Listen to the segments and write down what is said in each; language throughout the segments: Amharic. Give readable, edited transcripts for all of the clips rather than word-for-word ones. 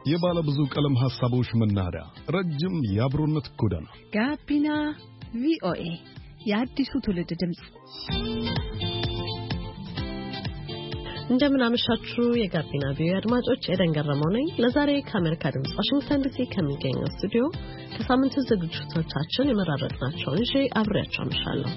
የባለ ብዙ ቀለም ሐሳቦች መናኸሪያ፣ ረጅም የአብሮነት ጎዳና ጋቢና ቪኦኤ የአዲሱ ትውልድ ድምጽ። እንደምን አመሻችሁ የጋቢና ቪኦኤ አድማጮች፣ ኤደን ገረመው ነኝ። ለዛሬ ከአሜሪካ ድምጽ ዋሽንግተን ዲሲ ከሚገኘው ስቱዲዮ ከሳምንቱ ዝግጅቶቻችን የመራረጥናቸውን ይዤ አብሬያችሁ አመሻለሁ።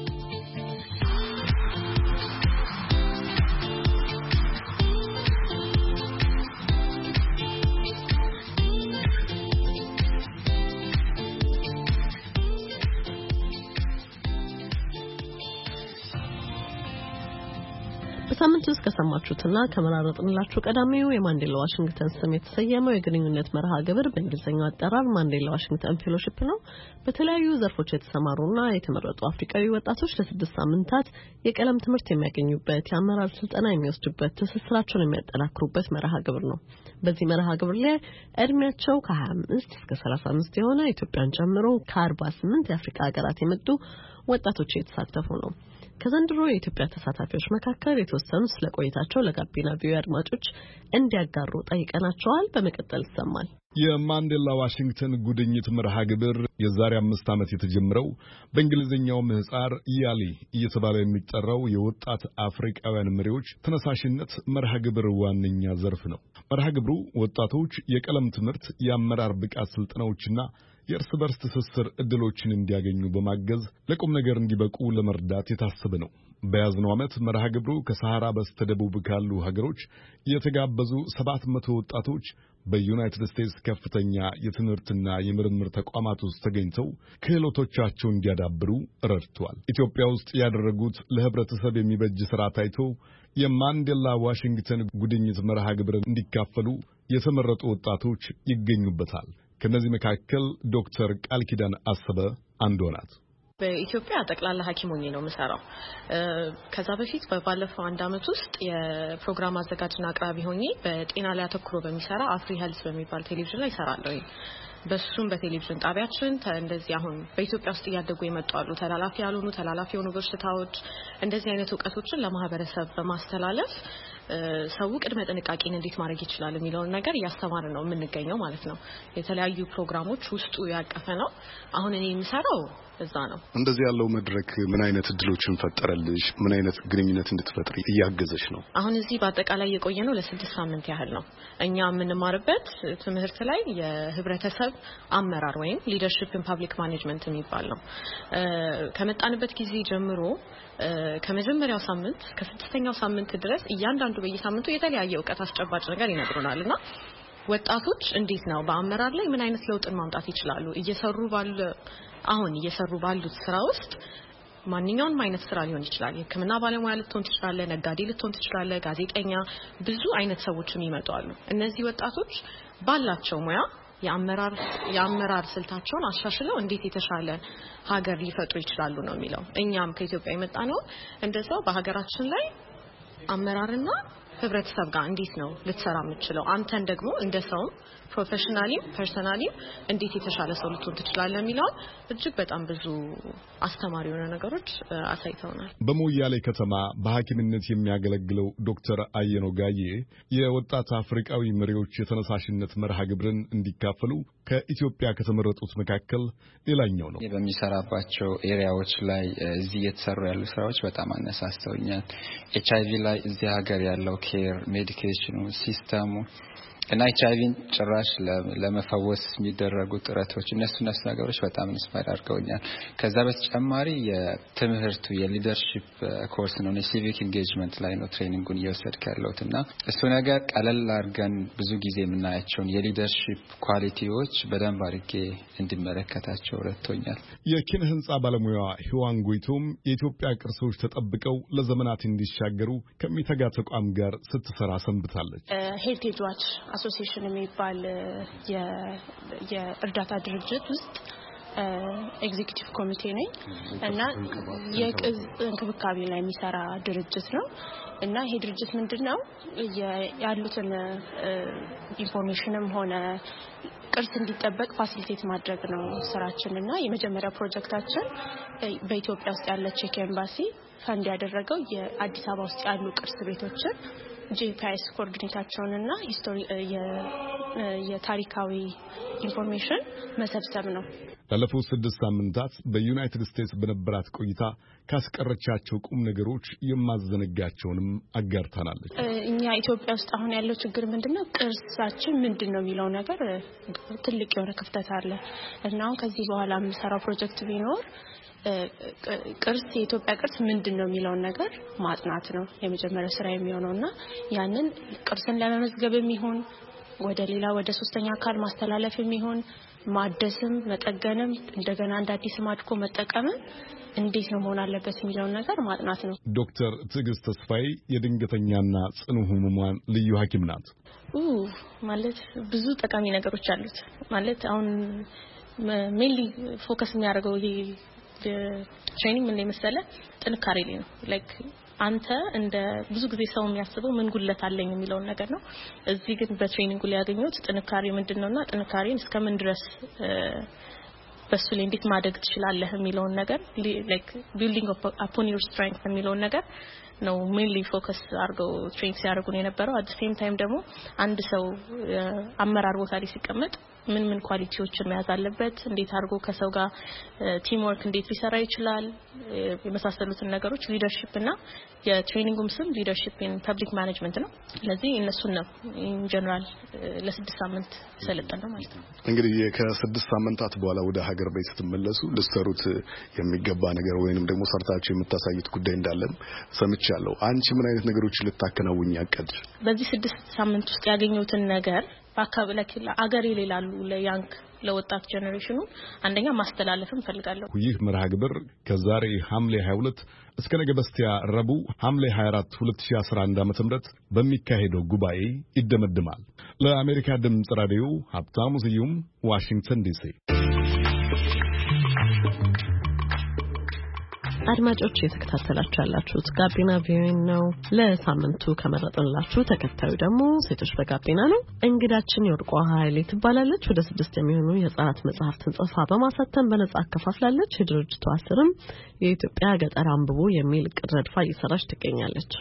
በሳምንቱ ውስጥ ከሰማችሁትና ከመራረጥንላችሁ ቀዳሚው የማንዴላ ዋሽንግተን ስም የተሰየመው የግንኙነት መርሃ ግብር በእንግሊዝኛው አጠራር ማንዴላ ዋሽንግተን ፌሎሺፕ ነው። በተለያዩ ዘርፎች የተሰማሩና የተመረጡ አፍሪካዊ ወጣቶች ለ6 ሳምንታት የቀለም ትምህርት የሚያገኙበት፣ የአመራር ስልጠና የሚወስዱበት፣ ትስስራቸውን የሚያጠናክሩበት መርሃ ግብር ነው። በዚህ መርሃ ግብር ላይ እድሜያቸው ከ25 እስከ 35 የሆነ ኢትዮጵያን ጨምሮ ከ48 የአፍሪካ ሀገራት የመጡ ወጣቶች የተሳተፉ ነው። ከዘንድሮ የኢትዮጵያ ተሳታፊዎች መካከል የተወሰኑ ስለቆይታቸው ለጋቢና ቪኦኤ አድማጮች እንዲያጋሩ ጠይቀናቸዋል። በመቀጠል ይሰማል። የማንዴላ ዋሽንግተን ጉድኝት መርሃ ግብር የዛሬ 5 ዓመት የተጀመረው በእንግሊዝኛው ምህጻር ያሊ እየተባለ የሚጠራው የወጣት አፍሪካውያን መሪዎች ተነሳሽነት መርሃ ግብር ዋነኛ ዘርፍ ነው። መርሃ ግብሩ ወጣቶች የቀለም ትምህርት፣ የአመራር ብቃት ስልጠናዎችና የእርስ በርስ ትስስር እድሎችን እንዲያገኙ በማገዝ ለቁም ነገር እንዲበቁ ለመርዳት የታሰበ ነው። በያዝነው ዓመት መርሃ ግብሩ ከሰሃራ በስተደቡብ ካሉ ሀገሮች የተጋበዙ 700 ወጣቶች በዩናይትድ ስቴትስ ከፍተኛ የትምህርትና የምርምር ተቋማት ውስጥ ተገኝተው ክህሎቶቻቸውን እንዲያዳብሩ ረድቷል። ኢትዮጵያ ውስጥ ያደረጉት ለህብረተሰብ የሚበጅ ሥራ ታይቶ የማንዴላ ዋሽንግተን ጉድኝት መርሃ ግብር እንዲካፈሉ የተመረጡ ወጣቶች ይገኙበታል። ከነዚህ መካከል ዶክተር ቃል ኪዳን አሰበ አንዷ ናት። በኢትዮጵያ ጠቅላላ ሐኪም ሆኜ ነው የምሰራው። ከዛ በፊት ባለፈው 1 ዓመት ውስጥ የፕሮግራም አዘጋጅና አቅራቢ ሆኜ በጤና ላይ አተኩሮ በሚሰራ አፍሪ ሄልዝ በሚባል ቴሌቪዥን ላይ እሰራለሁ። በሱም በቴሌቪዥን ጣቢያችን እንደዚህ አሁን በኢትዮጵያ ውስጥ እያደጉ የመጡ አሉ ተላላፊ ያልሆኑ ተላላፊ የሆኑ በሽታዎች፣ እንደዚህ አይነት ዕውቀቶችን ለማህበረሰብ በማስተላለፍ ሰው ቅድመ ጥንቃቄን እንዴት ማድረግ ይችላል የሚለውን ነገር እያስተማርን ነው የምንገኘው ማለት ነው። የተለያዩ ፕሮግራሞች ውስጡ ያቀፈ ነው። አሁን እኔ የምሰራው እዛ ነው። እንደዚህ ያለው መድረክ ምን አይነት እድሎችን ፈጠረልሽ? ምን አይነት ግንኙነት እንድትፈጥሪ እያገዘሽ ነው? አሁን እዚህ በአጠቃላይ የቆየነው ለ6 ሳምንት ያህል ነው። እኛ የምንማርበት ትምህርት ላይ የህብረተሰብ አመራር ወይም ሊደርሺፕ ኢን ፐብሊክ ማኔጅመንት የሚባል ነው። ከመጣንበት ጊዜ ጀምሮ ከመጀመሪያው ሳምንት ከ6ኛው ሳምንት ድረስ እያንዳንዱ በየሳምንቱ የተለያየ ዕውቀት አስጨባጭ ነገር ይነግሩናልና ወጣቶች እንዴት ነው በአመራር ላይ ምን አይነት ለውጥን ማምጣት ይችላሉ እየሰሩ ባሉት ስራ ውስጥ ማንኛውንም አይነት ስራ ሊሆን ይችላል። የሕክምና ባለሙያ ልትሆን ትችላለህ፣ ነጋዴ ልትሆን ትችላለህ፣ ጋዜጠኛ፣ ብዙ አይነት ሰዎችም ይመጣሉ። እነዚህ ወጣቶች ባላቸው ሙያ የአመራር ስልታቸውን አሻሽለው እንዴት የተሻለ ሀገር ሊፈጥሩ ይችላሉ ነው የሚለው። እኛም ከኢትዮጵያ የመጣ ነው እንደዛው በሀገራችን ላይ አመራርና ህብረተሰብ ጋር እንዴት ነው ልትሰራ የምትችለው፣ አንተን ደግሞ እንደ ሰው ፕሮፌሽናሊም ፐርሰናሊም እንዴት የተሻለ ሰው ልትሆን ትችላለህ የሚለው እጅግ በጣም ብዙ አስተማሪ የሆነ ነገሮች አሳይተውናል። በሞያሌ ከተማ በሐኪምነት የሚያገለግለው ዶክተር አየነው ጋዬ የወጣት አፍሪካዊ መሪዎች የተነሳሽነት መርሃ ግብርን እንዲካፈሉ ከኢትዮጵያ ከተመረጡት መካከል ሌላኛው ነው። በሚሰራባቸው ኤሪያዎች ላይ እዚህ የተሰሩ ያሉ ስራዎች በጣም አነሳስተውኛል። HIV ላይ እዚህ ሀገር ያለው ኬር ሜዲኬሽኑ ሲስተሙ እና ኤችአይቪን ጭራሽ ለመፈወስ የሚደረጉ ጥረቶች እነሱ ነገሮች በጣም ኢንስፓየር አድርገውኛል። ከዛ በተጨማሪ የትምህርቱ የሊደርሺፕ ኮርስ ነው፣ የሲቪክ ኢንጌጅመንት ላይ ነው ትሬኒንጉን እየወሰድኩ ያለሁትና እሱ ነገር ቀለል አድርገን ብዙ ጊዜ የምናያቸውን የሊደርሺፕ ኳሊቲዎች በደንብ አድርጌ እንድመለከታቸው ረድቶኛል። የኪነ ህንጻ ባለሙያዋ ሂዋን ጎይቶም የኢትዮጵያ ቅርሶች ተጠብቀው ለዘመናት እንዲሻገሩ ከሚተጋ ተቋም ጋር ስትሰራ ሰንብታለች። ሄሪቴጅ ዋች አሶሲዬሽን የሚባል የእርዳታ ድርጅት ውስጥ ኤግዚኪዩቲቭ ኮሚቴ ነኝ እና የቅርስ እንክብካቤ ላይ የሚሰራ ድርጅት ነው እና ይሄ ድርጅት ምንድነው ያሉትን ኢንፎርሜሽንም ሆነ ቅርስ እንዲጠበቅ ፋሲሊቴት ማድረግ ነው ስራችንና የመጀመሪያ ፕሮጀክታችን በኢትዮጵያ ውስጥ ያለ ቼክ ኤምባሲ ፈንድ ያደረገው የአዲስ አበባ ውስጥ ያሉ ቅርስ ቤቶችን ጂፒኤስ ኮኦርዲኔታቸውንና የታሪካዊ ኢንፎርሜሽን መሰብሰብ ነው። ላለፉት 6 ሳምንታት በዩናይትድ ስቴትስ በነበራት ቆይታ ካስቀረቻቸው ቁም ነገሮች የማዘነጋቸውንም አጋርታናለች። እኛ ኢትዮጵያ ውስጥ አሁን ያለው ችግር ምንድነው? ቅርሳችን ምንድነው የሚለው ነገር ትልቅ የሆነ ክፍተት አለ እና አሁን ከዚህ በኋላ የምሰራው ፕሮጀክት ቢኖር ቅርስ የኢትዮጵያ ቅርስ ምንድነው የሚለው ነገር ማጥናት ነው የመጀመሪያ ስራ የሚሆነውና ያንን ቅርስን ለመመዝገብም ይሁን ወደ ሶስተኛ አካል ማስተላለፍም ይሁን ማደስም መጠገንም እንደገና እንደ አዲስ ማድኮ መጠቀምም እንዴት ነው መሆን አለበት የሚለው ነገር ማጥናት ነው። ዶክተር ትዕግስት ተስፋዬ የድንገተኛና ጽኑ ህሙማን ልዩ ሐኪም ናት። ማለት ብዙ ጠቃሚ ነገሮች አሉት። ማለት አሁን ሜንሊ ፎከስ የሚያደርገው ይሄ ትሬኒንግ ምን ለምሳሌ ጥንካሬ ላይ ነው። ላይክ አንተ እንደ ብዙ ጊዜ ሰው የሚያስበው ምን ጉድለት አለኝ የሚለው ነገር ነው። እዚህ ግን በትሬኒንጉ ላይ ያገኙት ጥንካሬ ምንድነውና ጥንካሬን እስከምን ድረስ በሱ ላይ እንዴት ማደግ ትችላለህ የሚለው ነገር ላይክ ቢልዲንግ upon your strength የሚለው ነገር ነው ሜንሊ ፎከስ አድርገው ትሬኒንግ ሲያደርጉ ነው የነበረው። አት ሴም ታይም ደግሞ አንድ ሰው አመራር ቦታ ላይ ሲቀመጥ ምን ኳሊቲዎችን መያዝ አለበት፣ እንዴት አድርጎ ከሰው ጋር ቲም ወርክ እንዴት ሊሰራ ይችላል የመሳሰሉትን ነገሮች ሊደርሺፕ እና የትሬኒንጉም ስም ሊደርሺፕ ኢን ፐብሊክ ማኔጅመንት ነው። ስለዚህ እነሱን ነው ኢን ጀነራል ለ6 ሳምንት ሰለጠነ ማለት ነው። እንግዲህ ከ6 ሳምንታት በኋላ ወደ ሀገር ቤት ስትመለሱ ልትሰሩት የሚገባ ነገር ወይንም ደግሞ ሰርታችሁ የምታሳዩት ጉዳይ እንዳለም ሰምቻለሁ። አንቺ ምን አይነት ነገሮችን ልታከናውኝ ያቀድሽ? በዚህ 6 ሳምንት ውስጥ ያገኘሁትን ነገር በአካባቢ ለአገሬ ላሉ ለያንግ ለወጣት ጄኔሬሽኑ አንደኛ ማስተላለፍም ፈልጋለሁ። ይህ መርሃ ግብር ከዛሬ ሐምሌ 22 እስከ ነገ በስቲያ ረቡዕ ሐምሌ 24 2011 ዓ.ም በሚካሄደው ጉባኤ ይደመድማል። ለአሜሪካ ድምጽ ራዲዮ ሀብታሙ ስዩም ዋሽንግተን ዲሲ። አድማጮች የተከታተላችሁ ያላችሁት ጋቢና ቪኦኤ ነው። ለሳምንቱ ከመረጥንላችሁ ተከታዩ ደግሞ ሴቶች በጋቢና ነው። እንግዳችን የወርቋ ኃይሌ ትባላለች። ወደ 6 የሚሆኑ የህፃናት መጽሐፍትን ጽፋ በማሳተም በነጻ አከፋፍላለች። የድርጅቷ ስርም የኢትዮጵያ ገጠር አንብቦ የሚል እቅድ ረድፋ እየሰራች ትገኛለች።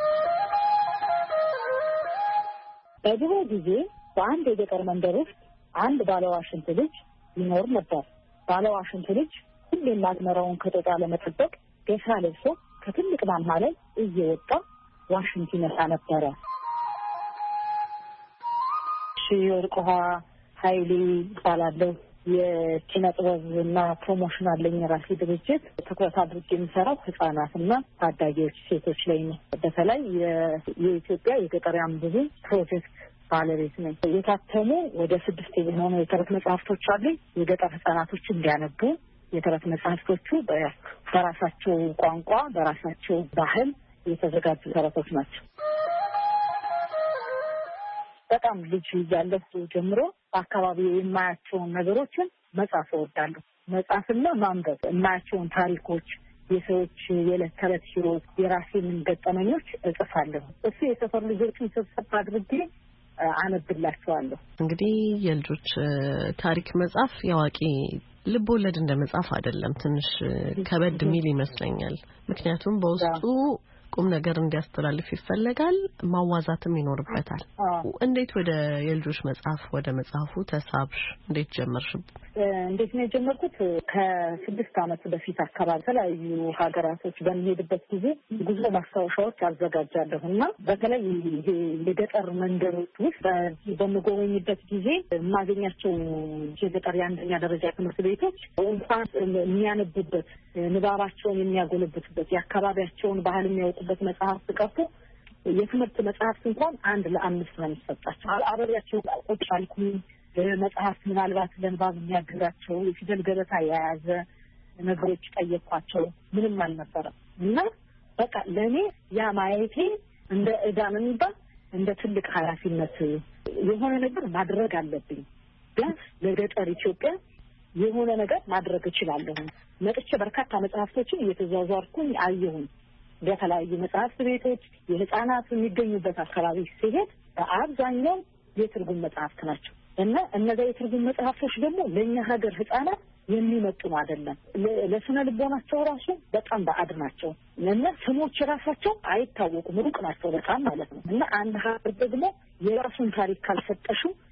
በድሮ ጊዜ በአንድ የገጠር መንደር ውስጥ አንድ ባለዋሽንት ልጅ ይኖር ነበር። ባለዋሽንት ልጅ ሁሌም አዝመራውን ከጦጣ ለመጠበቅ ገሳ ለብሶ ከትልቅ ማማ ላይ እየወጣ ዋሽንት ይነሳ ነበረ። ወርቋ ኃይሌ ይባላለሁ። የኪነ ጥበብና ፕሮሞሽን አለኝ ራሴ ድርጅት። ትኩረት አድርጌ የምሰራው ህጻናትና ታዳጊዎች ሴቶች ላይ ነው። በተለይ የኢትዮጵያ የገጠር አንብቦ ፕሮጀክት ባለቤት ነኝ። የታተሙ ወደ 6 የሚሆኑ የተረት መጽሐፍቶች አሉ። የገጠር ህጻናቶች እንዲያነቡ የተረት መጽሐፍቶቹ በራሳቸው ቋንቋ በራሳቸው ባህል የተዘጋጁ ተረቶች ናቸው። በጣም ልጅ እያለሁ ጀምሮ በአካባቢው የማያቸውን ነገሮችን መጻፍ እወዳለሁ። መጻፍና ማንበብ የማያቸውን ታሪኮች፣ የሰዎች የዕለት ተዕለት ህይወት፣ የራሴን ገጠመኞች እጽፋለሁ። እሱ የሰፈር ልጆችን ሰብሰብ አድርጌ አነብላቸዋለሁ። እንግዲህ የልጆች ታሪክ መጻፍ ያዋቂ ልብ ወለድ እንደ መጻፍ አይደለም። ትንሽ ከበድ ሚል ይመስለኛል። ምክንያቱም በውስጡ ቁም ነገር እንዲያስተላልፍ ይፈልጋል፣ ማዋዛትም ይኖርበታል። እንዴት ወደ የልጆች መጽሐፍ ወደ መጽሐፉ ተሳብሽ? እንዴት ጀመርሽ? እንዴት ነው የጀመርኩት? ከ6 ዓመት በፊት አካባቢ የተለያዩ ሀገራቶች በሚሄድበት ጊዜ ጉዞ ማስታወሻዎች አዘጋጃለሁና በተለይ ይሄ የገጠር መንደሮች ውስጥ በምጎበኝበት ጊዜ የማገኛቸው የገጠር የአንደኛ ደረጃ ትምህርት ቤቶች እንኳን የሚያነቡበት ንባባቸውን የሚያጎለብቱበት የአካባቢያቸውን ባህል የሚያውቁበት መጽሐፍ ቀርቶ የትምህርት መጽሐፍት እንኳን 1 ለ5 ነው የሚሰጣቸው። አብሬያቸው ቁጭ አልኩኝ። መጽሐፍ ምናልባት ለንባብ የሚያግዛቸው የፊደል ገበታ የያዘ ነገሮች ጠየኳቸው። ምንም አልነበረም እና በቃ ለኔ ያ ማየቴ እንደ እዳም የሚባል እንደ ትልቅ ኃላፊነት የሆነ ነገር ማድረግ አለብኝ። ቢያንስ ለገጠር ኢትዮጵያ የሆነ ነገር ማድረግ እችላለሁ። መጥቼ በርካታ መጽሐፍቶችን እየተዟዟርኩኝ አየሁኝ። በተለያዩ መጽሐፍት ቤቶች የህፃናት የሚገኙበት አካባቢ ሲሄድ በአብዛኛው የትርጉም መጽሐፍት ናቸው እና እነዚያ የትርጉም መጽሐፍቶች ደግሞ ለኛ ሀገር ህፃናት የሚመጥኑ አይደለም። ለስነ ልቦናቸው ራሱ በጣም ባዕድ ናቸው እና ስሞች ራሳቸው አይታወቁም፣ ሩቅ ናቸው በጣም ማለት ነው። እና አንድ ሀገር ደግሞ የራሱን ታሪክ ካልሰጠሽው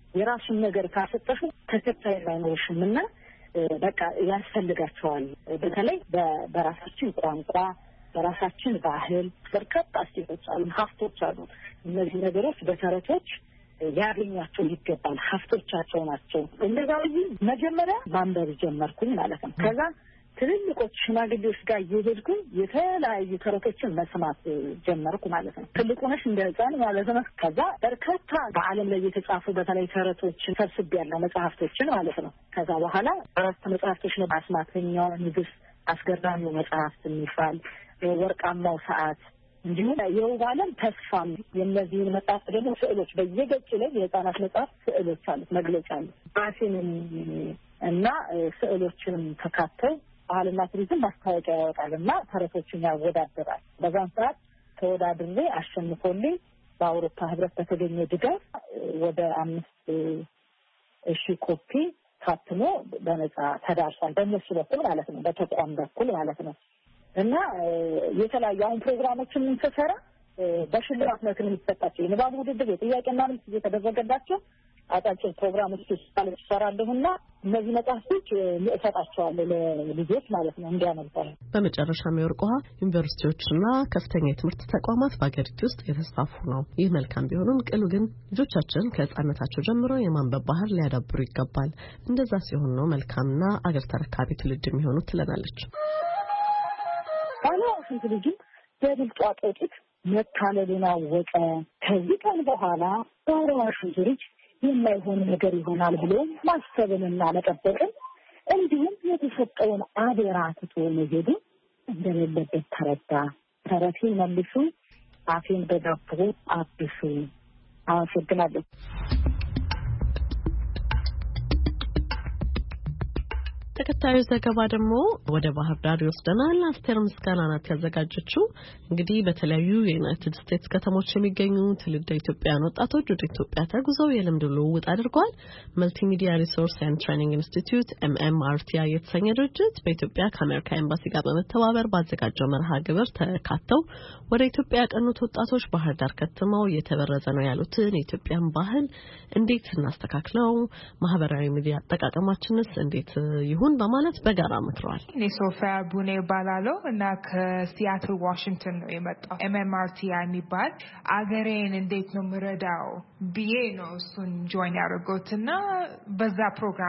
የራሱን ነገር ካሰጠሹ ተከታይ አይኖርሽምና በቃ ያስፈልጋቸዋል። በተለይ በራሳችን ቋንቋ በራሳችን ባህል በርካታ እሴቶች አሉ፣ ሀብቶች አሉ። እነዚህ ነገሮች በተረቶች ያገኛቸው ይገባል፣ ሀብቶቻቸው ናቸው። እንደዛው መጀመሪያ ማንበብ ጀመርኩኝ ማለት ነው። ከዛ ትልልቆች ሽማግሌዎች ጋር እየሄድኩኝ የተለያዩ ተረቶችን መስማት ጀመርኩ ማለት ነው። ትልቁ ነሽ እንደ ሕፃን ማለት ነው። ከዛ በርካታ በዓለም ላይ የተጻፉ በተለይ ተረቶችን ሰብስቤያለሁ፣ መጽሐፍቶችን ማለት ነው። ከዛ በኋላ አራት መጽሐፍቶች ነው። አስማተኛው ንግሥት፣ አስገራሚው መጽሐፍት የሚባል ወርቃማው ሰዓት፣ እንዲሁም የውብ ዓለም ተስፋም። የእነዚህን መጽሐፍ ደግሞ ስዕሎች በየገጽ ላይ የህፃናት መጽሐፍ ስዕሎች አሉት፣ መግለጫ አሉት። ራሴንም እና ስዕሎችንም ተካተው ባህልና ቱሪዝም ማስታወቂያ ያወጣል እና ተረቶችን ያወዳድራል። በዛን ሰዓት ተወዳድሬ አሸንፎልኝ በአውሮፓ ህብረት በተገኘ ድጋፍ ወደ 5,000 ኮፒ ታትሞ በነጻ ተዳርሷል። በእነሱ በኩል ማለት ነው፣ በተቋም በኩል ማለት ነው። እና የተለያዩ አሁን ፕሮግራሞችን እንሰራ በሽልማት መልክ ነው የሚሰጣቸው። የንባብ ውድድር፣ የጥያቄና መልስ እየተደረገላቸው አጫጭር ፕሮግራሞች ይሰራሉና እነዚህ መጽሐፎች እሰጣቸዋለሁ ለልጆች ማለት ነው እንዲያነቡ። በመጨረሻም የወርቅ ውሃ ዩኒቨርሲቲዎችና ከፍተኛ የትምህርት ተቋማት በአገሪቱ ውስጥ የተስፋፉ ነው። ይህ መልካም ቢሆንም ቅሉ ግን ልጆቻችን ከህፃነታቸው ጀምሮ የማንበብ ባህል ሊያዳብሩ ይገባል። እንደዛ ሲሆን ነው መልካምና አገር ተረካቢ ትውልድ የሚሆኑት ትለናለች። ባለዋሽንት ልጅ በብልጧ ጦጢት መታለሉን አወቀ። ከዚህ ቀን በኋላ ባለዋሽንት ልጅ የማይሆን ነገር ይሆናል ብሎ ማሰብንና መጠበቅን እንዲሁም የተሰጠውን አደራ ትቶ መሄዱ እንደሌለበት ተረዳ። ተረቴን መልሱ፣ አፌን በዳቦ አብሱ። አመሰግናለሁ። ተከታዩ ዘገባ ደግሞ ወደ ባህር ዳር ይወስደናል። አስቴር ምስጋና ናት ያዘጋጀችው። እንግዲህ በተለያዩ የዩናይትድ ስቴትስ ከተሞች የሚገኙ ትውልደ ኢትዮጵያውያን ወጣቶች ወደ ኢትዮጵያ ተጉዘው የልምድ ልውውጥ አድርገዋል። መልቲሚዲያ ሪሶርስ ኤንድ ትሬኒንግ ኢንስቲትዩት MMRTI የተሰኘ ድርጅት በኢትዮጵያ ከአሜሪካ ኤምባሲ ጋር በመተባበር ባዘጋጀው መርሃ ግብር ተካተው ወደ ኢትዮጵያ ያቀኑት ወጣቶች ባህር ዳር ከተማው እየተበረዘ ነው ያሉትን የኢትዮጵያን ባህል እንዴት እናስተካክለው፣ ማህበራዊ ሚዲያ አጠቃቀማችንስ እንዴት ይሁን በማለት በጋራ መክረዋል። ሶፊያ ቡኔ ባላሎ እና ከሲያትል ዋሽንግተን ነው የመጣው። MMRTI የሚባል አገሬን እንዴት ነው ምረዳው ብዬ ነው እሱን ጆይን ያደረጉትና በዛ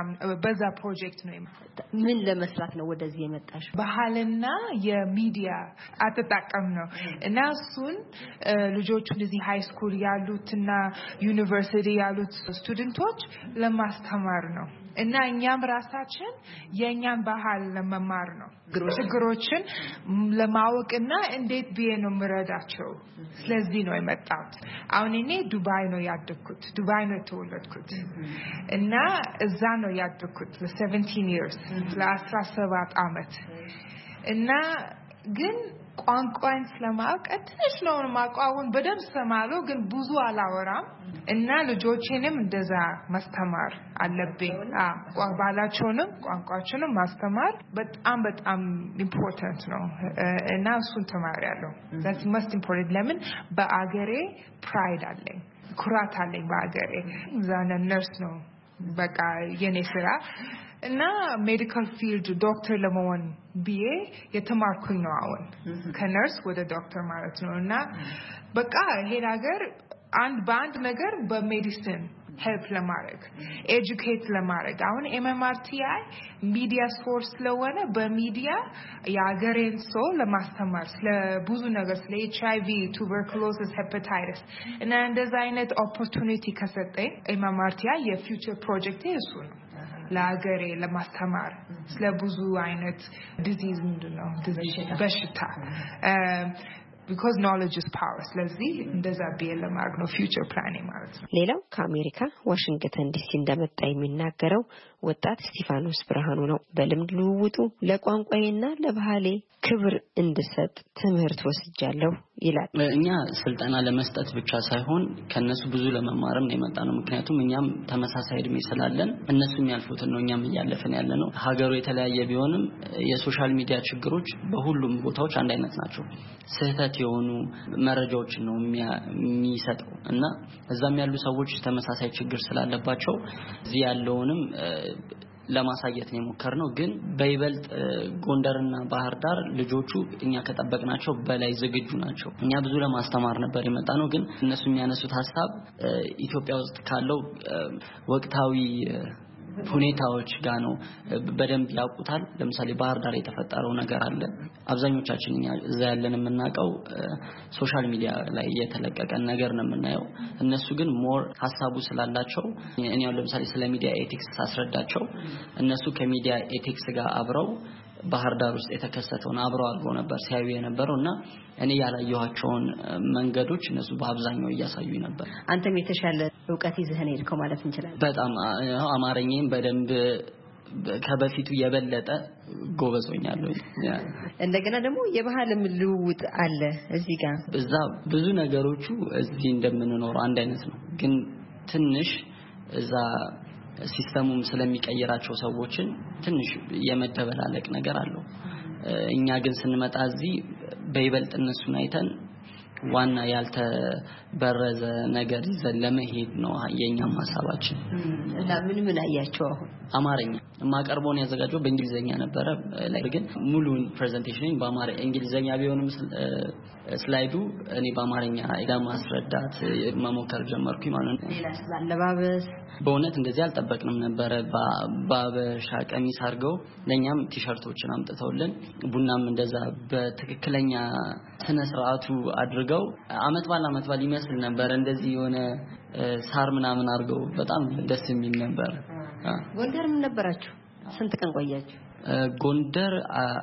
ፕሮጀክት ነው የመጣው። ምን ለመስራት ነው ወደዚህ የመጣሽ? ባህልና የሚዲያ አጠቃቀም ነው እና እሱን ልጆቹ እዚህ ሃይ ስኩል ያሉትና ዩኒቨርሲቲ ያሉት ስቱደንቶች ለማስተማር ነው እና እኛም ራሳችን የኛን ባህል ለመማር ነው። ችግሮችን ለማወቅና እንዴት ብዬ ነው ምረዳቸው። ስለዚህ ነው የመጣሁት። አሁን እኔ ዱባይ ነው ያደግኩት፣ ዱባይ ነው የተወለድኩት እና እዛ ነው ያደግኩት ለ17 years ለ17 ዓመት እና ግን ቋንቋን ስለማውቅ ትንሽ ነው ማቋውን በደንብ ሰማለሁ ግን ብዙ አላወራም እና ልጆቼንም እንደዛ ማስተማር አለብኝ። ባህላቸውንም ቋንቋቸውንም ማስተማር በጣም ኢምፖርታንት ነው እና እሱን ተማሪያለሁ። that's most important። ለምን በአገሬ ፕራይድ አለኝ፣ ኩራት አለኝ በአገሬ። ዛና ነርስ ነው በቃ የኔ ስራ እና ሜዲካል ፊልድ ዶክተር ለመሆን ብዬ የተማርኩኝ ነው። አሁን ከነርስ ወደ ዶክተር ማለት ነው እና በቃ ይሄ ነገር በአንድ ነገር በሜዲሲን ሄልፕ ለማድረግ ኤጁኬት ለማድረግ አሁን MMRTI ሚዲያ ሶርስ ስለሆነ በሚዲያ የአገሬን ሰው ለማስተማር ስለ ብዙ ነገር ስለ HIV፣ ቱበርኩሎሲስ፣ ሄፓታይተስ እና እንደዛ አይነት ኦፖርቹኒቲ ከሰጠኝ MMRTI የፊውቸር ፕሮጀክት እሱ ነው። ለአገሬ ለማስተማር ስለ ብዙ አይነት ዲዚዝ ምንድነው በሽታ because knowledge is power። ስለዚህ እንደዛ ቢል ለማድረግ ነው ፊውቸር ፕላኒንግ ማለት ነው። ሌላው ከአሜሪካ ዋሽንግተን ዲሲ እንደመጣ የሚናገረው ወጣት ስቲፋኖስ ብርሃኑ ነው። በልምድ ልውውጡ ለቋንቋዬና ለባህሌ ክብር እንድሰጥ ትምህርት ወስጃለሁ ይላል። እኛ ስልጠና ለመስጠት ብቻ ሳይሆን ከነሱ ብዙ ለመማርም ነው የመጣነው። ምክንያቱም እኛም ተመሳሳይ እድሜ ስላለን እነሱ የሚያልፉትን ነው እኛም እያለፈን ያለነው። ሀገሩ የተለያየ ቢሆንም የሶሻል ሚዲያ ችግሮች በሁሉም ቦታዎች አንድ አይነት ናቸው። ስህተት የሆኑ መረጃዎችን ነው የሚሰጠው እና እዛም ያሉ ሰዎች ተመሳሳይ ችግር ስላለባቸው እዚህ ያለውንም ለማሳየት ነው የሞከርነው። ግን በይበልጥ ጎንደርና ባህር ዳር ልጆቹ እኛ ከጠበቅናቸው በላይ ዝግጁ ናቸው። እኛ ብዙ ለማስተማር ነበር የመጣነው። ግን እነሱ የሚያነሱት ሐሳብ ኢትዮጵያ ውስጥ ካለው ወቅታዊ ሁኔታዎች ጋር ነው። በደንብ ያውቁታል። ለምሳሌ ባህር ዳር የተፈጠረው ነገር አለ። አብዛኞቻችን እዛ ያለን የምናውቀው ሶሻል ሚዲያ ላይ የተለቀቀ ነገር ነው የምናየው። እነሱ ግን ሞር ሐሳቡ ስላላቸው እኔ ለምሳሌ ስለ ሚዲያ ኤቲክስ አስረዳቸው። እነሱ ከሚዲያ ኤቲክስ ጋር አብረው ባህር ዳር ውስጥ የተከሰተውን አብረው አድርገው ነበር ሲያዩ የነበረውና እኔ ያላየኋቸውን መንገዶች እነሱ በአብዛኛው እያሳዩኝ ነበር። አንተም የተሻለ ዕውቀት ይዘህ ነው የሄድከው ማለት እንችላለን። በጣም አማርኛም በደንብ ከበፊቱ የበለጠ ጎበዞኛለሁ። እንደገና ደግሞ የባህልም ልውውጥ አለ እዚህ ጋር። እዛ ብዙ ነገሮቹ እዚህ እንደምንኖረው አንድ አይነት ነው። ግን ትንሽ እዛ ሲስተሙም ስለሚቀየራቸው ሰዎችን ትንሽ የመደበላለቅ ነገር አለው። እኛ ግን ስንመጣ እዚህ በይበልጥ እነሱን አይተን ዋና ያልተበረዘ ነገር ይዘን ለመሄድ ነው የኛም ሐሳባችን። እና ምን አያቸው? አሁን አማርኛ ማቀርቦን ያዘጋጀው በእንግሊዘኛ ነበረ። ግን ሙሉን ፕሬዘንቴሽን በአማርኛ እንግሊዘኛ ቢሆንም ስላይዱ እኔ በአማርኛ ለማስረዳት መሞከር ጀመርኩኝ ማለት ነው። ሌላ አለባበስ በእውነት እንደዚህ አልጠበቅንም ነበረ። ባበሻ ቀሚስ አድርገው ለኛም ቲሸርቶችን አምጥተውልን ቡናም እንደዛ በትክክለኛ ስነ ስርዓቱ አድርገው አመት ባል ይመስል ነበር። እንደዚህ የሆነ ሳር ምናምን አድርገው በጣም ደስ የሚል ነበር። ጎንደር ምን ነበራችሁ? ስንት ቀን ቆያችሁ? ጎንደር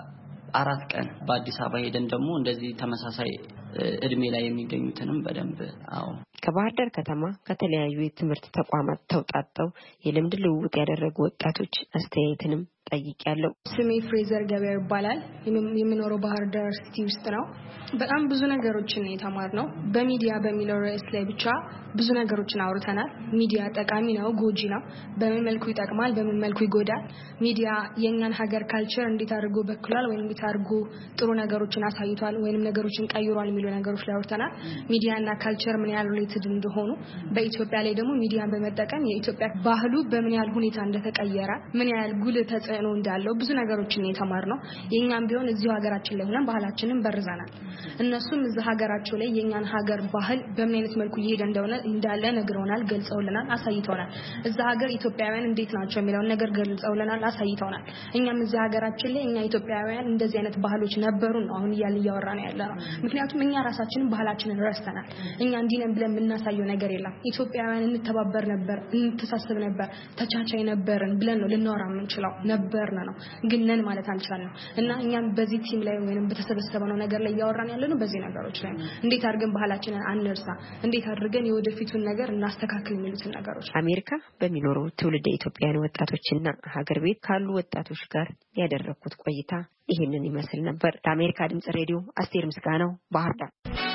4 ቀን። በአዲስ አበባ ሄደን ደግሞ እንደዚህ ተመሳሳይ እድሜ ላይ የሚገኙትንም በደንብ ከባህር ዳር ከተማ ከተለያዩ የትምህርት ተቋማት ተውጣጣው የልምድ ልውውጥ ያደረጉ ወጣቶች አስተያየትንም ጠይቄያለሁ። ስሜ ፍሬዘር ገበያ ይባላል። የምኖረው ባህር ዳር ሲቲ ውስጥ ነው። በጣም ብዙ ነገሮችን የተማርነው በሚዲያ በሚለው ርዕስ ላይ ብቻ ብዙ ነገሮችን አውርተናል። ሚዲያ ጠቃሚ ነው፣ ጎጂ ነው፣ በምን መልኩ ይጠቅማል፣ በምን መልኩ ይጎዳል፣ ሚዲያ የኛን ሀገር ካልቸር እንዴት አድርጎ በክሏል ወይንም እንዴት አድርጎ ጥሩ ነገሮችን አሳይቷል ወይንም ነገሮችን ቀይሯል የሚሉ ነገሮች ላይ አውርተናል። ሚዲያና ካልቸር ምን ያህል ሪሌትድ እንደሆኑ፣ በኢትዮጵያ ላይ ደግሞ ሚዲያን በመጠቀም የኢትዮጵያ ባህሉ በምን ያህል ሁኔታ እንደተቀየረ፣ ምን ያህል ጉልህ ተጽዕኖ እንዳለው ብዙ ነገሮችን የተማርነው። የኛም ቢሆን እዚሁ ሀገራችን ላይ ሆነን ባህላችንን በርዘናል። እነሱም እዚህ ሀገራቸው ላይ የኛን ሀገር ባህል በምን አይነት መልኩ እየሄደ እንደሆነ እንዳለ ነግረውናል፣ ገልጸውልናል፣ አሳይተውናል። እዛ ሀገር ኢትዮጵያውያን እንዴት ናቸው የሚለውን ነገር ገልጸውልናል፣ አሳይተውናል። እኛም እዚህ ሀገራችን ላይ እኛ ኢትዮጵያውያን እንደዚህ አይነት ባህሎች ነበሩን ነው አሁን እያወራን ያለነው። ምክንያቱም እኛ ራሳችንን ባህላችንን ረስተናል። እኛ እንዲህ ነን ብለን የምናሳየው ነገር የለም። ኢትዮጵያውያን እንተባበር ነበር፣ እንተሳሰብ ነበር፣ ተቻቻይ ነበርን ብለን ነው ልናወራ የምንችለው። ነበርና ነው ግን ነን ማለት አንችልም። እና እኛም በዚህ ቲም ላይ ወይንም በተሰበሰበው ነገር ላይ ያወራን ያለነው በዚህ ነገሮች ላይ እንዴት አድርገን ባህላችንን አንርሳ፣ እንዴት አድርገን የወደፊቱን ነገር እናስተካክል የሚሉትን ነገሮች። አሜሪካ በሚኖሩ ትውልደ ኢትዮጵያውያን ወጣቶችና ሀገር ቤት ካሉ ወጣቶች ጋር ያደረኩት ቆይታ ይሄንን ይመስል ነበር። ለአሜሪካ ድምጽ ሬዲዮ አስቴር ምስጋናው ባህር ዳር።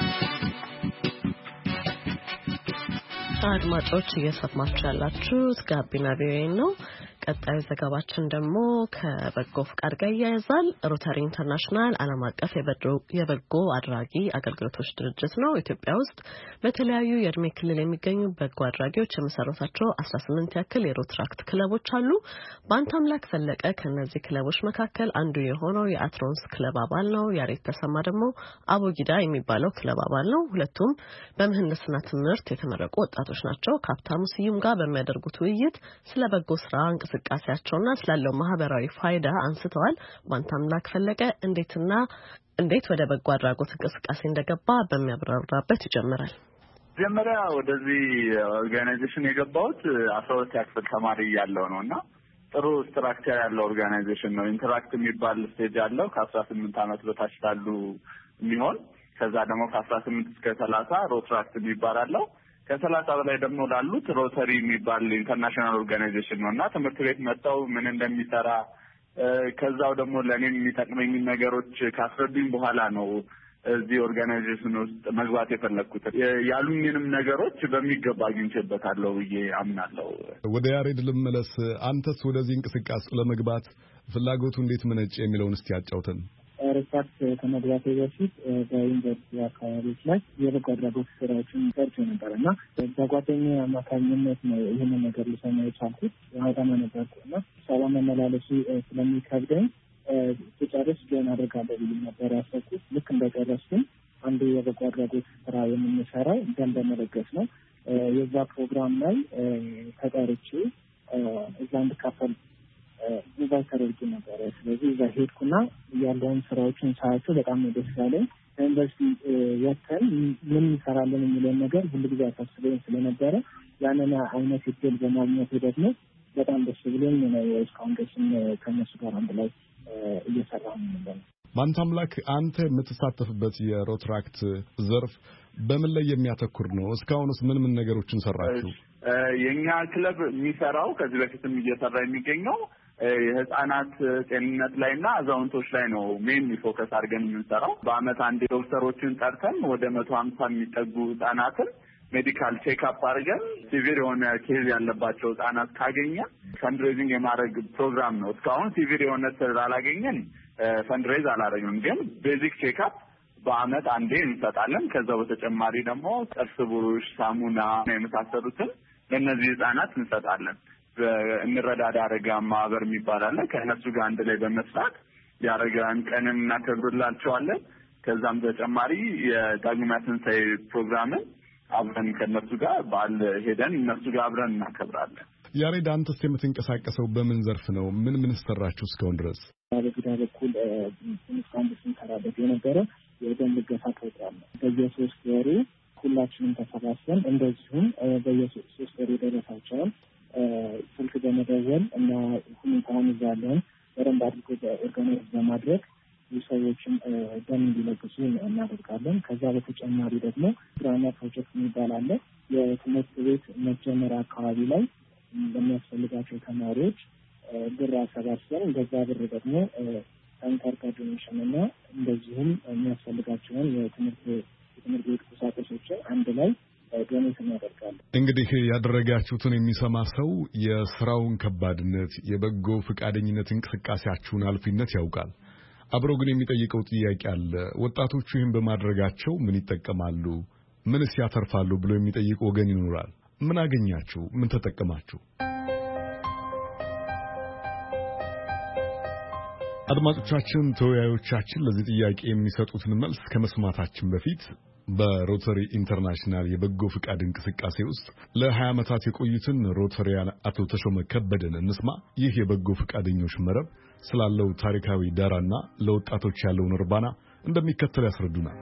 አድማጮች እየሰማችሁ ያላችሁት ጋቢና ቪኦኤ ነው። ቀጣዩ ዘገባችን ደግሞ ከበጎ ፍቃድ ጋር ያያዛል። ሮታሪ ኢንተርናሽናል ዓለም አቀፍ የበጎ አድራጊ አገልግሎቶች ድርጅት ነው። ኢትዮጵያ ውስጥ በተለያዩ የእድሜ ክልል የሚገኙ በጎ አድራጊዎች የመሰረታቸው 18 ያክል የሮትራክት ክለቦች አሉ። በአንተ አምላክ ፈለቀ ከነዚህ ክለቦች መካከል አንዱ የሆነው የአትሮንስ ክለብ አባል ነው። ያሬት ተሰማ ደግሞ አቦጊዳ የሚባለው ክለብ አባል ነው። ሁለቱም በምህንድስና ትምህርት የተመረቁ ወጣቶች ናቸው። ከሀብታሙ ስዩም ጋር በሚያደርጉት ውይይት ስለ በጎ ስራ እንቅስቃሴያቸውና ስላለው ማህበራዊ ፋይዳ አንስተዋል። በአንተ አምላክ ፈለቀ እንዴት ወደ በጎ አድራጎት እንቅስቃሴ እንደገባ በሚያብራራበት ይጀምራል። መጀመሪያ ወደዚህ ኦርጋናይዜሽን የገባሁት 12 ያክፍል ተማሪ ያለው ነውና ጥሩ ስትራክቸር ያለው ኦርጋናይዜሽን ነው። ኢንተራክት የሚባል ስቴጅ አለው ከ18 አመት በታች ላሉ የሚሆን፣ ከዛ ደግሞ ከ18 እስከ 30 ሮትራክት የሚባል አለው። ከ30 በላይ ደግሞ ላሉት ሮተሪ የሚባል ኢንተርናሽናል ኦርጋናይዜሽን ነውና ትምህርት ቤት መጣው ምን እንደሚሰራ ከዛው ደግሞ ለኔ የሚጠቅመኝ ነገሮች ካስረዱኝ በኋላ ነው እዚህ ኦርጋናይዜሽን ውስጥ መግባት የፈለኩት። ያሉኝንም ነገሮች በሚገባ አግኝቼበታለሁ ብዬ አምናለሁ። ወደ ያሬድ ልመለስ። አንተስ ወደዚህ እንቅስቃሴ ለመግባት ፍላጎቱ እንዴት መነጨ የሚለውን እስቲ ያጫውተን። ሪሰርች ከመግባቴ በፊት በዩኒቨርሲቲ አካባቢዎች ላይ የበጎ አድራጎት ስራዎችን ሰርቼ ነበርና በጓደኛዬ አማካኝነት ነው ይህንን ነገር ልሰማ የቻልኩት። አዳማ ነበርኩና ሰባ መመላለሱ ስለሚከብደኝ ስጨርስ ጆይን አደርጋለሁ ብዬ ነበር ያሰብኩት። ልክ እንደጨረስኩኝ አንዱ የበጎ አድራጎት ስራ የምንሰራው ደም በመለገስ ነው። የዛ ፕሮግራም ላይ ተጠርቼ እዛ እንድካፈል ኢንቫይት ተደርጌ ነበረ። ስለዚህ እዛ ሄድኩና ያለውን ስራዎችን ሳያቸው በጣም ነው ደስ ያለኝ። ዩኒቨርሲቲ ወጥተን ምን እንሰራለን የሚለውን ነገር ሁልጊዜ አሳስበኝ ስለነበረ ያንን አይነት እድል በማግኘት ደግሞ በጣም ደስ ብሎኝ ነው እስካሁን ድረስም ከእነሱ ጋር አንድ ላይ እየሰራሁ ነው። ማንታ አምላክ፣ አንተ የምትሳተፍበት የሮትራክት ዘርፍ በምን ላይ የሚያተኩር ነው? እስካሁንስ ምን ነገሮችን ሰራችሁ? የኛ ክለብ የሚሰራው ከዚህ በፊትም እየሰራ የሚገኘው የህፃናት ጤንነት ላይና አዛውንቶች ላይ ነው ሜን ፎከስ አድርገን የምንሰራው። በአመት አንድ ዶክተሮችን ጠርተን ወደ 150 የሚጠጉ ህፃናትን ሜዲካል ቼክአፕ አድርገን ሲቪር የሆነ ኬዝ ያለባቸው ህፃናት ካገኘ ፈንድሬዚንግ የማድረግ ፕሮግራም ነው። እስካሁን ሲቪር የሆነ ስላላገኘን ፈንድሬዝ አላደረግንም፣ ግን ቤዚክ ቼክአፕ በአመት አንዴ እንሰጣለን። ከዛ በተጨማሪ ደግሞ ጥርስ ብሩሽ፣ ሳሙና የመሳሰሉትን ለእነዚህ ህፃናት እንሰጣለን። እንረዳዳ አረጋውያን ማህበር የሚባል አለ። ከእነሱ ጋር አንድ ላይ በመስራት የአረጋውያን ቀንን እናከብርላቸዋለን። ከዛም በተጨማሪ የዳግማዊ ትንሣኤ ፕሮግራምን አብረን ከእነሱ ጋር በዓል ሄደን እነሱ ጋር አብረን እናከብራለን። ያሬድ፣ አንተስ የምትንቀሳቀሰው በምን ዘርፍ ነው? ምን ሰራችሁ እስካሁን ድረስ? በግዳ በኩል እስካሁን ስንሰራበት የነበረ የደም ልገሳ ፕሮግራም ነው። በየሶስት ወሩ ሁላችንም ተሰባስበን እንደዚሁም በየሶስት ወሩ ደረሳቸውን ስልክ በመደወል እና ሁኔታውን ይዛለን በደንብ አድርጎ ኦርጋናይዝ በማድረግ ሰዎችን ደም እንዲለግሱ እናደርጋለን። ከዛ በተጨማሪ ደግሞ ግራና ፕሮጀክት የሚባል አለ። የትምህርት ቤት መጀመሪያ አካባቢ ላይ ለሚያስፈልጋቸው ተማሪዎች ብር አሰባስበን እንደዛ ብር ደግሞ ሰንተር ኮኦርዲኔሽን እና እንደዚሁም የሚያስፈልጋቸውን የትምህርት ቤት ቁሳቁሶችን አንድ ላይ ዶኔት እናደርጋለን። እንግዲህ ያደረጋችሁትን የሚሰማ ሰው የስራውን ከባድነት፣ የበጎ ፈቃደኝነት እንቅስቃሴያችሁን አልፊነት ያውቃል። አብሮ ግን የሚጠይቀው ጥያቄ አለ። ወጣቶቹ ይህን በማድረጋቸው ምን ይጠቀማሉ? ምንስ ያተርፋሉ ብሎ የሚጠይቅ ወገን ይኖራል። ምን አገኛችሁ? ምን ተጠቀማችሁ? አድማጮቻችን፣ ተወያዮቻችን ለዚህ ጥያቄ የሚሰጡትን መልስ ከመስማታችን በፊት በሮተሪ ኢንተርናሽናል የበጎ ፍቃድ እንቅስቃሴ ውስጥ ለ20 ዓመታት የቆዩትን ሮተሪያን አቶ ተሾመ ከበደን እንስማ። ይህ የበጎ ፍቃደኞች መረብ ስላለው ታሪካዊ ዳራና ለወጣቶች ያለውን እርባና እንደሚከተል ያስረዱናል።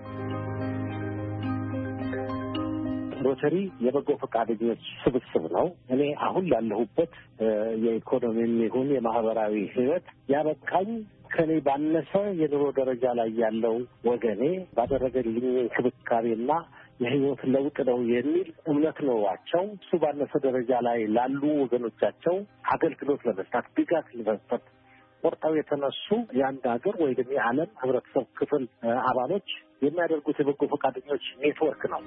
ሮተሪ የበጎ ፈቃደኞች ስብስብ ነው። እኔ አሁን ላለሁበት የኢኮኖሚም ይሁን የማህበራዊ ህይወት ያበቃኝ ከኔ ባነሰ የኑሮ ደረጃ ላይ ያለው ወገኔ ባደረገልኝ እንክብካቤና የህይወት ለውጥ ነው የሚል እምነት ኖሯቸው እሱ ባነሰ ደረጃ ላይ ላሉ ወገኖቻቸው አገልግሎት ለመስጠት ድጋፍ ለመስጠት ቆርጠው የተነሱ የአንድ ሀገር ወይ ደግሞ የዓለም ህብረተሰብ ክፍል አባሎች የሚያደርጉት የበጎ ፈቃደኞች ኔትወርክ ነው።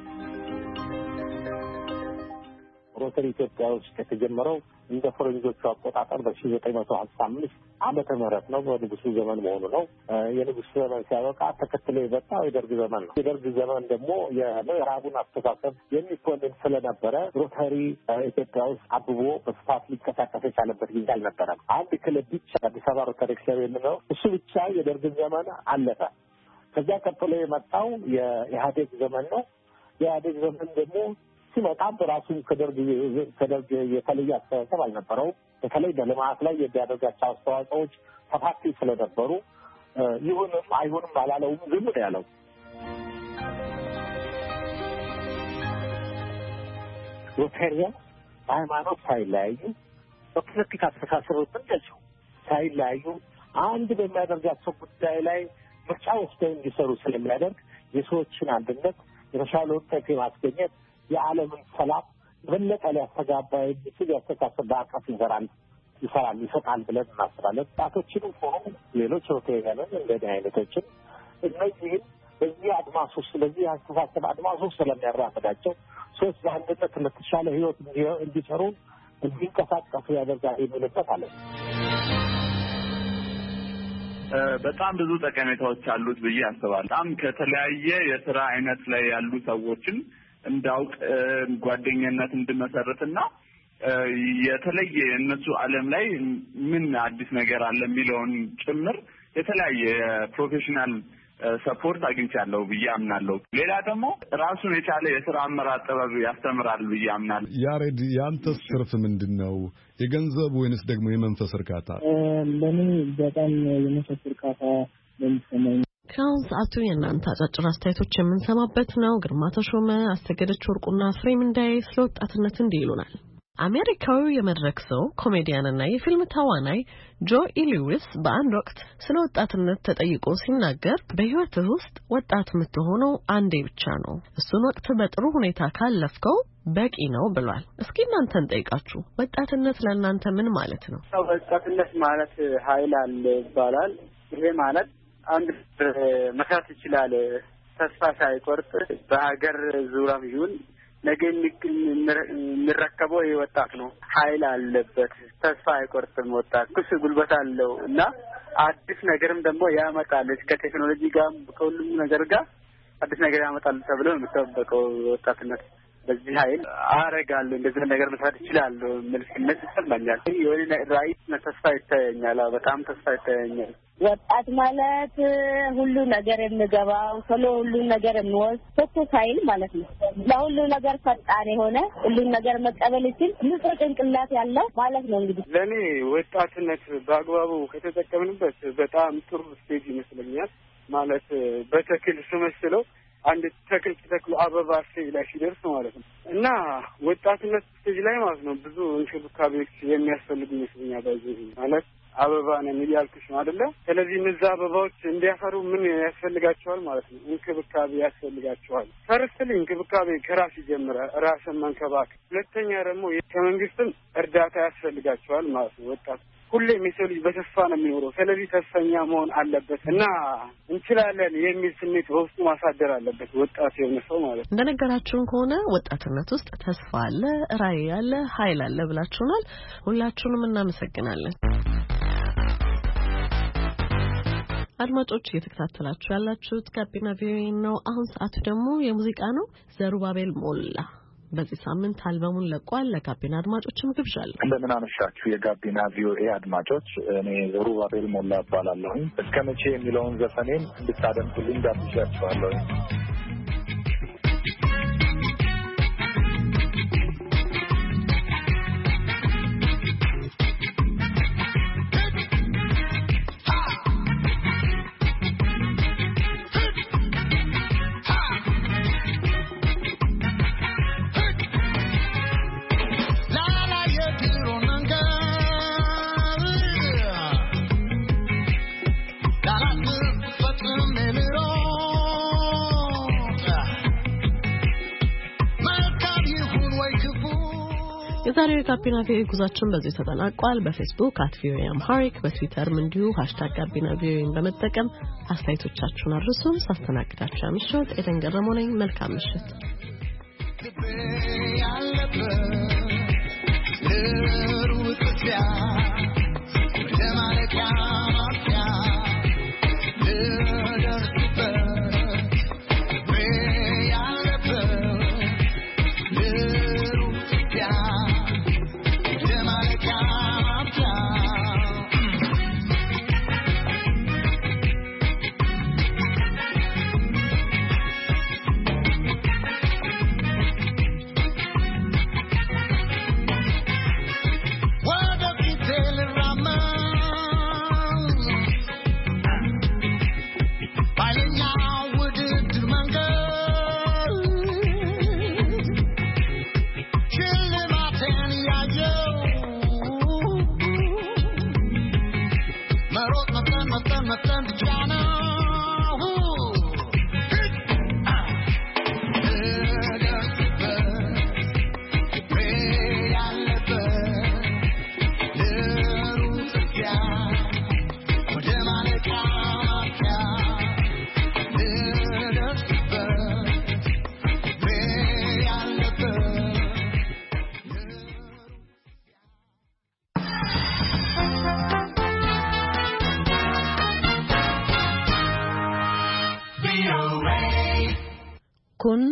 ሮተሪ ኢትዮጵያ ውስጥ የተጀመረው እንደ ፈረንጆቹ አቆጣጠር በ1955 ዓመተ ምህረት ነው። በንጉሱ ዘመን መሆኑ ነው። የንጉሱ ዘመን ሲያበቃ ተከትሎ የመጣው የደርግ ዘመን ነው። የደርግ ዘመን ደግሞ የምዕራቡን አስተሳሰብ የሚኮንን ስለነበረ ሮተሪ ኢትዮጵያ ውስጥ አብቦ በስፋት ሊንቀሳቀስ የቻለበት ጊዜ አልነበረም። አንድ ክለብ ብቻ አዲስ አበባ ሮተሪ ክለብ የምንለው እሱ ብቻ የደርግ ዘመን አለፈ። ከዚያ ቀጥሎ የመጣው የኢህአዴግ ዘመን ነው። የኢህአዴግ ዘመን ደግሞ ሲመጣም በራሱ ከደርግ የተለየ አስተሳሰብ አልነበረውም። በተለይ በልማት ላይ የሚያደርጋቸው አስተዋጽኦዎች ሰፋፊ ስለነበሩ ይሁንም አይሁንም አላለውም፣ ዝም ነው ያለው። ሮተሪያን በሃይማኖት ሳይለያዩ፣ በፖለቲካ አስተሳሰብ እንደዚሁ ሳይለያዩ አንድ በሚያደርጋቸው ጉዳይ ላይ ምርጫ ወስደው እንዲሰሩ ስለሚያደርግ የሰዎችን አንድነት፣ የተሻለ ውጤት የማስገኘት የዓለምን ሰላም የበለጠ ሊያስተጋባ የሚችል ያስተሳሰብ በአቀፍ ይሰጣል ብለን እናስባለን። ወጣቶችንም ሆኑ ሌሎች ሮቴሪያንን እንደዚህ አይነቶችን እነዚህም በዚህ አድማስ ውስጥ በዚህ አስተሳሰብ አድማስ ውስጥ ስለሚያራምዳቸው ሰዎች በአንድነት ለተሻለ ህይወት እንዲሰሩ እንዲንቀሳቀሱ ያደርጋል የሚልበት አለ። በጣም ብዙ ጠቀሜታዎች አሉት ብዬ አስባለሁ። በጣም ከተለያየ የሥራ አይነት ላይ ያሉ ሰዎችን እንዳውቅ ጓደኝነት እንድመሰርትና የተለየ እነሱ ዓለም ላይ ምን አዲስ ነገር አለ የሚለውን ጭምር የተለያየ ፕሮፌሽናል ሰፖርት አግኝቻለሁ ብዬ አምናለሁ። ሌላ ደግሞ ራሱን የቻለ የሥራ አመራር ጥበብ ያስተምራል ብዬ አምናለሁ። ያሬድ ያንተስ ትርፍ ምንድነው? የገንዘብ ወይንስ ደግሞ የመንፈስ እርካታ? ለኔ በጣም የመንፈስ እርካታ ለሚሰማኝ ከአሁን ሰዓቱ የእናንተ አጫጭር አስተያየቶች የምንሰማበት ነው። ግርማ ተሾመ፣ አስተገደች ወርቁና ፍሬም እንዳይ ስለ ወጣትነት እንዲህ ይሉናል። አሜሪካዊው የመድረክ ሰው ኮሜዲያንና የፊልም ተዋናይ ጆ ኢሊዊስ በአንድ ወቅት ስለ ወጣትነት ተጠይቆ ሲናገር በህይወትህ ውስጥ ወጣት የምትሆነው አንዴ ብቻ ነው፣ እሱን ወቅት በጥሩ ሁኔታ ካለፍከው በቂ ነው ብሏል። እስኪ እናንተን ጠይቃችሁ ወጣትነት ለእናንተ ምን ማለት ነው? ወጣትነት ማለት ኃይል አለ ይባላል። ይሄ ማለት አንድ መስራት ይችላል፣ ተስፋ ሳይቆርጥ በሀገር ዙሪያም ይሁን ነገ የሚረከበው ወጣት ነው። ኃይል አለበት፣ ተስፋ አይቆርጥም። ወጣት ኩስ ጉልበት አለው እና አዲስ ነገርም ደግሞ ያመጣል። ከቴክኖሎጂ ጋር ከሁሉም ነገር ጋር አዲስ ነገር ያመጣል ተብሎ የሚጠበቀው ወጣትነት በዚህ ኃይል አረጋለሁ እንደዚህ ነገር መስራት ይችላል መልክነት ይሰማኛል። የሆነ ራዕይ ተስፋ ይታየኛል። በጣም ተስፋ ይታየኛል። ወጣት ማለት ሁሉ ነገር የሚገባው ቶሎ ሁሉ ነገር የሚወስድ ትኩስ ኃይል ማለት ነው። ለሁሉ ነገር ፈጣን የሆነ ሁሉ ነገር መቀበል ይችል ንጹህ ጭንቅላት ያለው ማለት ነው። እንግዲህ ለኔ ወጣትነት በአግባቡ ከተጠቀምንበት በጣም ጥሩ ስቴጅ ይመስለኛል። ማለት በተክል ስመስለው አንድ ተክል ተክሎ አበባ ስቴጅ ላይ ሲደርስ ማለት ነው እና ወጣትነት ስቴጅ ላይ ማለት ነው ብዙ እንክብካቤዎች የሚያስፈልጉ ይመስለኛል። ማለት አበባ ነን እያልኩሽ ነው አይደለ? ስለዚህ እነዛ አበባዎች እንዲያፈሩ ምን ያስፈልጋቸዋል ማለት ነው? እንክብካቤ ያስፈልጋቸዋል። ፈርስትሊ እንክብካቤ ከራስ ይጀምራል፣ ራስን መንከባከብ። ሁለተኛ ደግሞ ከመንግስትም እርዳታ ያስፈልጋቸዋል ማለት ነው። ወጣት ሁሌም የሰው ልጅ በተስፋ ነው የሚኖረው። ስለዚህ ተስፈኛ መሆን አለበት እና እንችላለን የሚል ስሜት በውስጡ ማሳደር አለበት ወጣት የሆነ ሰው ማለት ነው። እንደነገራችሁን ከሆነ ወጣትነት ውስጥ ተስፋ አለ፣ ራዕይ አለ፣ ኃይል አለ ብላችሁናል። ሁላችሁንም እናመሰግናለን። አድማጮች እየተከታተላችሁ ያላችሁት ጋቢና ቪኦኤ ነው። አሁን ሰዓቱ ደግሞ የሙዚቃ ነው። ዘሩባቤል ሞላ በዚህ ሳምንት አልበሙን ለቋል። ለጋቢና አድማጮችም ግብዣለሁ። እንደምን አመሻችሁ የጋቢና ቪኦኤ አድማጮች። እኔ ዘሩባቤል ሞላ እባላለሁ። እስከ መቼ የሚለውን ዘፈኔን እንድታደምጡልኝ ጋብዣችኋለሁ። የዛሬው የጋቢና ቪኦኤ ጉዟችን በዚህ ተጠናቋል። በፌስቡክ @ቪኦኤ_አምሃሪክ በትዊተርም እንዲሁ #ጋቢናቪኦኤን በመጠቀም አስተያየቶቻችሁን አድርሱን። ሳስተናግዳችሁ አምሽት ኤደን ገረመው ነኝ። መልካም ምሽት። kun